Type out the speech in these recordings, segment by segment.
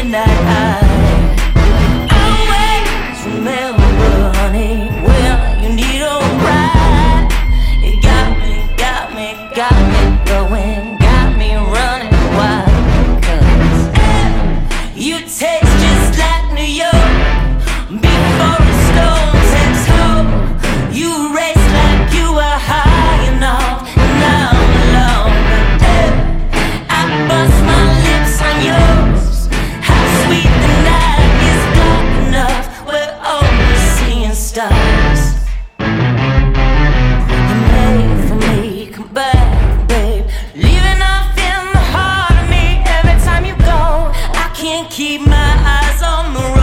night. I always remember, honey, when you need a ride. You got me going, got me running wild. 'Cause you taste just like New York before a storm takes hold. You race like you were high enough, and I'm alone. I bust my lips on yours. How sweet the night is dark enough. We're only seeing stars. You made for me, come back, babe. Leaving off in the heart of me. Every time you go, I can't keep my eyes on the road.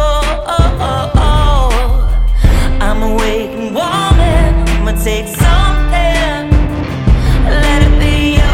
I'm awake and warming. I'ma take something. Let it be you.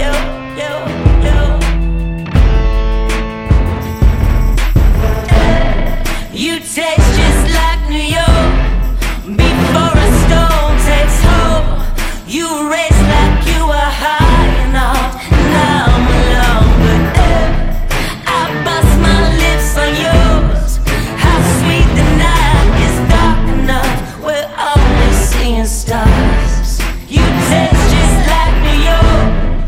You taste just like New York before a storm takes hold. You race like you were high enough, and I'm alone. But I bust my lips on yours. How sweet the night is dark enough. We're only seeing stars. You taste just like New York.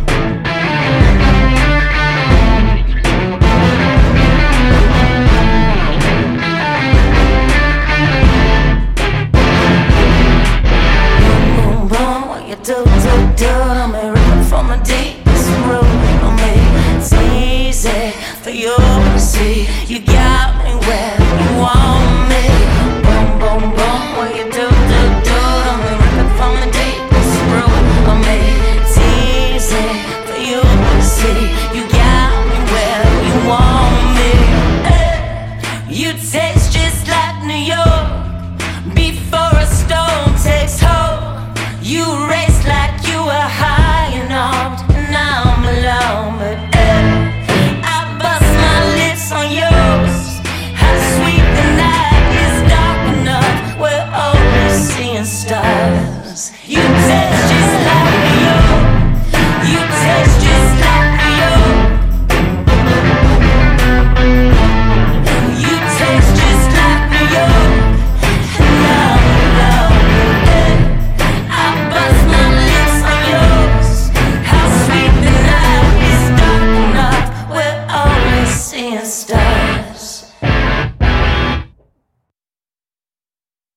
Boom, boom, what you do. I'm a rhythm from the deepest root of me. It's easy for you to see. You got me where you want me.